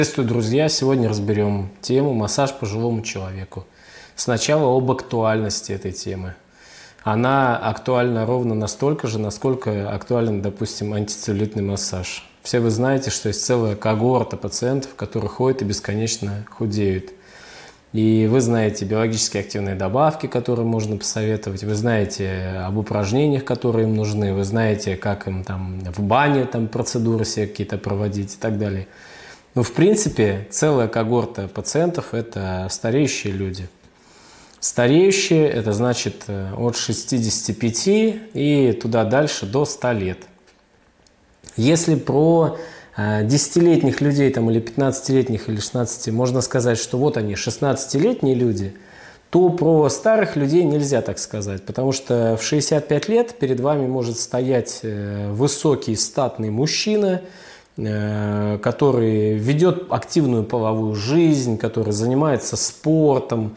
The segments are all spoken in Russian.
Приветствую, друзья! Сегодня разберем тему «Массаж пожилому человеку». Сначала об актуальности этой темы. Она актуальна ровно настолько же, насколько актуален, допустим, антицеллюлитный массаж. Все вы знаете, что есть целая когорта пациентов, которые ходят и бесконечно худеют. И вы знаете биологически активные добавки, которые можно посоветовать, вы знаете об упражнениях, которые им нужны, вы знаете, как им в бане процедуры себе какие-то проводить и так далее. Но в принципе целая когорта пациентов – это стареющие люди. Стареющие – это значит от 65 и туда дальше до 100 лет. Если про 10-летних людей или 15-летних или 16 можно сказать, что вот они 16-летние люди, то про старых людей нельзя так сказать, потому что в 65 лет перед вами может стоять высокий статный мужчина, который ведет активную половую жизнь, который занимается спортом,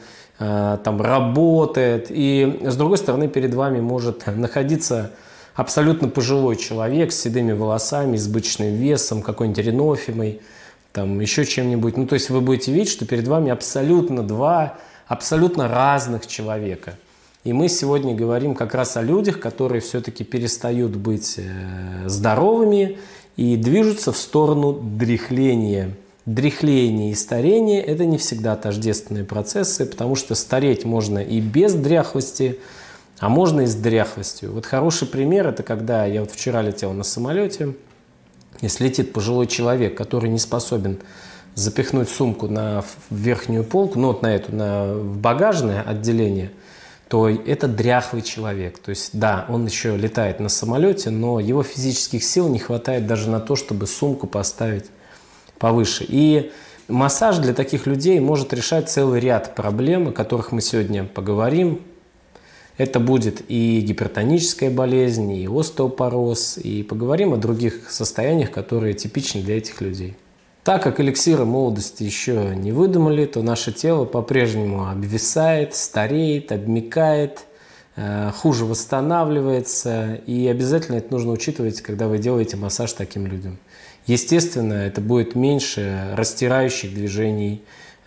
работает. И с другой стороны перед вами может находиться абсолютно пожилой человек с седыми волосами, избыточным весом, какой-нибудь ринофимой, еще чем-нибудь. То есть вы будете видеть, что перед вами абсолютно два абсолютно разных человека. И мы сегодня говорим как раз о людях, которые все-таки перестают быть здоровыми и движутся в сторону дряхления. Дряхление и старение – это не всегда тождественные процессы, потому что стареть можно и без дряхлости, а можно и с дряхлостью. Вот хороший пример – это когда я вчера летел на самолете, если летит пожилой человек, который не способен запихнуть сумку в верхнюю полку, в багажное отделение, то это дряхлый человек. То есть, да, он еще летает на самолете, но его физических сил не хватает даже на то, чтобы сумку поставить повыше. И массаж для таких людей может решать целый ряд проблем, о которых мы сегодня поговорим. Это будет и гипертоническая болезнь, и остеопороз, и поговорим о других состояниях, которые типичны для этих людей. Так как эликсиры молодости еще не выдумали, то наше тело по-прежнему обвисает, стареет, обмякает, хуже восстанавливается. И обязательно это нужно учитывать, когда вы делаете массаж таким людям. Естественно, это будет меньше растирающих движений,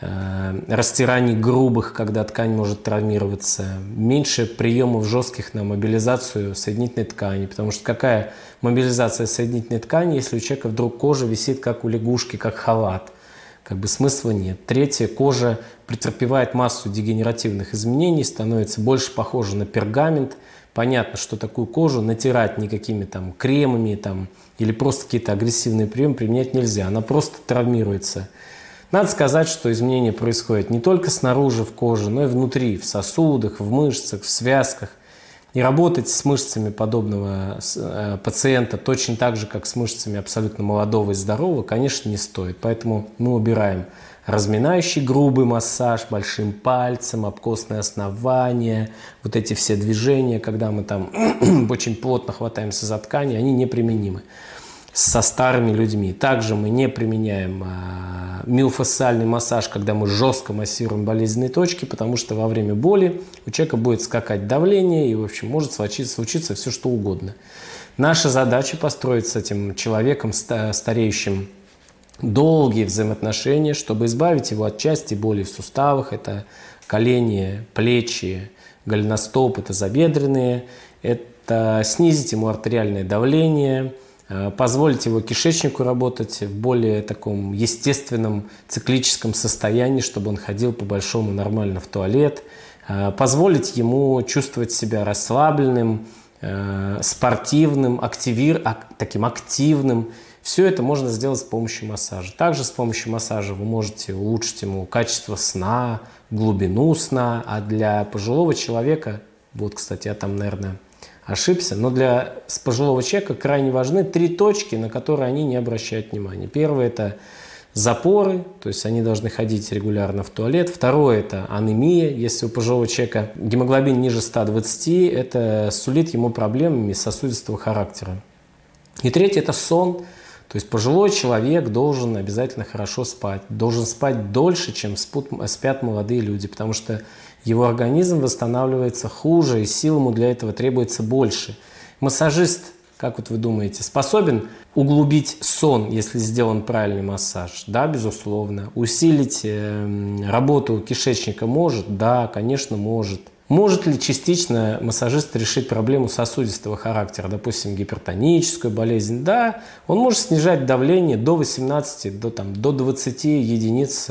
растираний грубых, когда ткань может травмироваться, меньше приемов жестких на мобилизацию соединительной ткани, потому что какая мобилизация соединительной ткани, если у человека вдруг кожа висит как у лягушки, как халат, смысла нет. Третье, кожа претерпевает массу дегенеративных изменений, становится больше похожа на пергамент. Понятно, что такую кожу натирать никакими кремами или просто какие-то агрессивные приемы применять нельзя, она просто травмируется. Надо сказать, что изменения происходят не только снаружи в коже, но и внутри, в сосудах, в мышцах, в связках. И работать с мышцами подобного пациента точно так же, как с мышцами абсолютно молодого и здорового, конечно, не стоит. Поэтому мы убираем разминающий грубый массаж большим пальцем, абкостное основание, вот эти все движения, когда мы очень плотно хватаемся за ткани, они неприменимы со старыми людьми. Также мы не применяем миофасциальный массаж, когда мы жестко массируем болезненные точки, потому что во время боли у человека будет скакать давление и, в общем, может случиться все что угодно. Наша задача построить с этим человеком стареющим долгие взаимоотношения, чтобы избавить его от части боли в суставах. Это колени, плечи, голеностоп, это тазобедренные. Это снизить ему артериальное давление, позволить его кишечнику работать в более таком естественном циклическом состоянии, чтобы он ходил по-большому нормально в туалет, позволить ему чувствовать себя расслабленным, спортивным, таким активным. Все это можно сделать с помощью массажа. Также с помощью массажа вы можете улучшить ему качество сна, глубину сна, а для пожилого человека, кстати, я наверное, ошибся, но для пожилого человека крайне важны 3 точки, на которые они не обращают внимания. Первое – это запоры, то есть они должны ходить регулярно в туалет. Второе – это анемия. Если у пожилого человека гемоглобин ниже 120, это сулит ему проблемами сосудистого характера. И третье – это сон. То есть пожилой человек должен обязательно хорошо спать, должен спать дольше, чем спят молодые люди, потому что его организм восстанавливается хуже, и сил ему для этого требуется больше. Массажист Как вот вы думаете, способен углубить сон, если сделан правильный массаж? Да, безусловно. Усилить работу кишечника может? Да, конечно, может. Может ли частично массажист решить проблему сосудистого характера, допустим, гипертоническую болезнь? Да, он может снижать давление до 18, до 20 единиц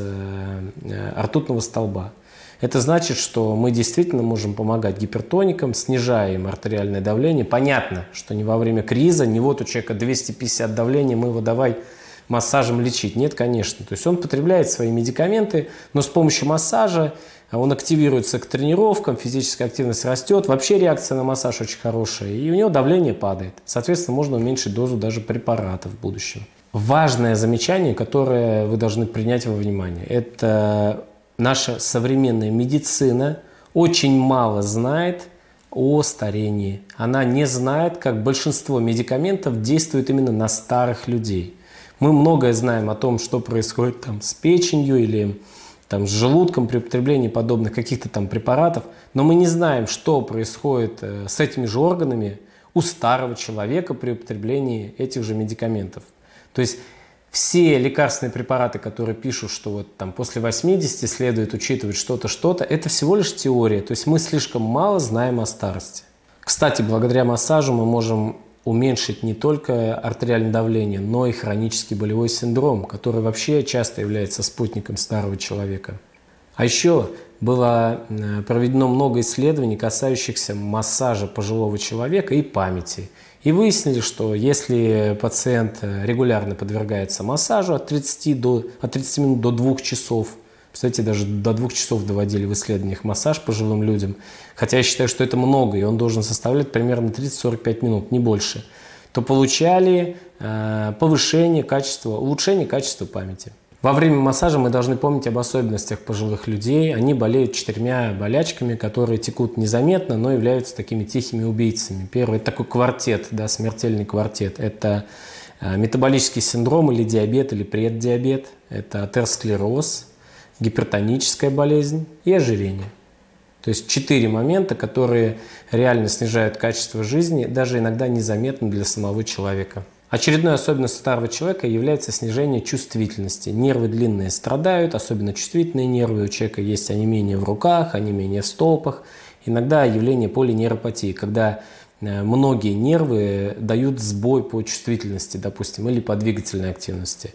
ртутного столба. Это значит, что мы действительно можем помогать гипертоникам, снижая им артериальное давление. Понятно, что не во время криза, не вот у человека 250 давления, мы его давай массажем лечить. Нет, конечно. То есть он потребляет свои медикаменты, но с помощью массажа он активируется к тренировкам, физическая активность растет, вообще реакция на массаж очень хорошая, и у него давление падает. Соответственно, можно уменьшить дозу даже препаратов в будущем. Важное замечание, которое вы должны принять во внимание, это наша современная медицина очень мало знает о старении. Она не знает, как большинство медикаментов действует именно на старых людей. Мы многое знаем о том, что происходит с печенью или с желудком при употреблении подобных каких-то препаратов, но мы не знаем, что происходит с этими же органами у старого человека при употреблении этих же медикаментов. То есть все лекарственные препараты, которые пишут, что после 80 следует учитывать что-то, это всего лишь теория. То есть мы слишком мало знаем о старости. Кстати, благодаря массажу мы можем уменьшить не только артериальное давление, но и хронический болевой синдром, который вообще часто является спутником старого человека. А еще было проведено много исследований, касающихся массажа пожилого человека и памяти. И выяснили, что если пациент регулярно подвергается массажу от 30 минут до 2 часов, кстати, даже до 2 часов доводили в исследованиях массаж пожилым людям, хотя я считаю, что это много, и он должен составлять примерно 30-45 минут, не больше, то получали улучшение качества памяти. Во время массажа мы должны помнить об особенностях пожилых людей. Они болеют 4 болячками, которые текут незаметно, но являются такими тихими убийцами. Первый – это такой квартет, смертельный квартет. Это метаболический синдром или диабет, или преддиабет. Это атеросклероз, гипертоническая болезнь и ожирение. То есть 4 момента, которые реально снижают качество жизни, даже иногда незаметно для самого человека. Очередной особенностью старого человека является снижение чувствительности. Нервы длинные страдают, особенно чувствительные нервы. У человека есть онемение в руках, онемение в стопах. Иногда явление полинейропатии, когда многие нервы дают сбой по чувствительности, допустим, или по двигательной активности.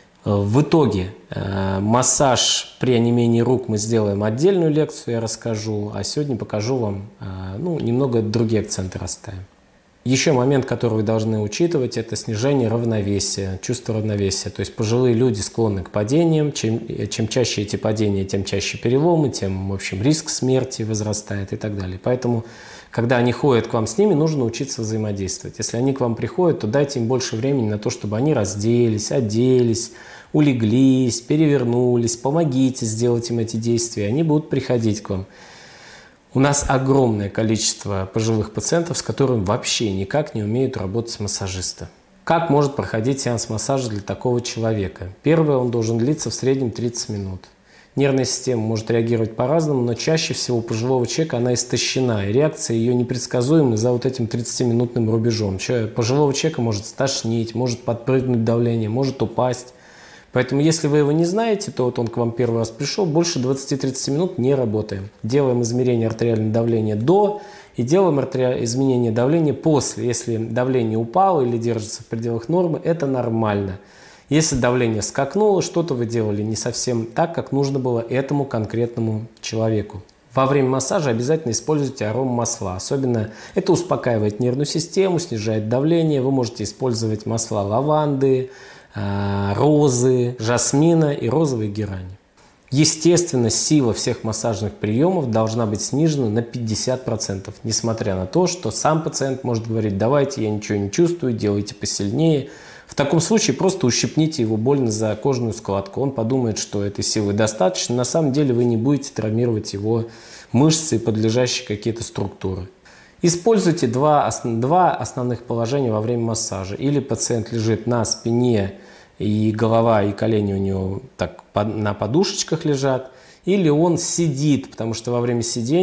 В итоге массаж при онемении рук мы сделаем отдельную лекцию, я расскажу, а сегодня покажу вам, немного другие акценты расставим. Еще момент, который вы должны учитывать, это снижение равновесия, чувство равновесия. То есть пожилые люди склонны к падениям. Чем чаще эти падения, тем чаще переломы, тем, в общем, риск смерти возрастает и так далее. Поэтому, когда они ходят к вам, с ними нужно учиться взаимодействовать. Если они к вам приходят, то дайте им больше времени на то, чтобы они разделись, оделись, улеглись, перевернулись. Помогите сделать им эти действия, они будут приходить к вам. У нас огромное количество пожилых пациентов, с которыми вообще никак не умеют работать массажисты. Как может проходить сеанс массажа для такого человека? Первое, он должен длиться в среднем 30 минут. Нервная система может реагировать по-разному, но чаще всего у пожилого человека она истощена, и реакция ее непредсказуема за вот этим 30-минутным рубежом. Пожилого человека может стошнить, может подпрыгнуть давление, может упасть. Поэтому, если вы его не знаете, то вот он к вам первый раз пришел, больше 20-30 минут не работаем. Делаем измерение артериального давления до и делаем изменение давления после. Если давление упало или держится в пределах нормы, это нормально. Если давление скакнуло, что-то вы делали не совсем так, как нужно было этому конкретному человеку. Во время массажа обязательно используйте аромамасла. Особенно это успокаивает нервную систему, снижает давление. Вы можете использовать масла лаванды, розы, жасмина и розовой герани. Естественно, сила всех массажных приемов должна быть снижена на 50%, несмотря на то, что сам пациент может говорить: давайте, я ничего не чувствую, делайте посильнее. В таком случае просто ущипните его больно за кожную складку. Он подумает, что этой силы достаточно. На самом деле вы не будете травмировать его мышцы и подлежащие какие-то структуры. Используйте два основных положения во время массажа. Или пациент лежит на спине, и голова и колени у него так на подушечках лежат, или он сидит, потому что во время сидения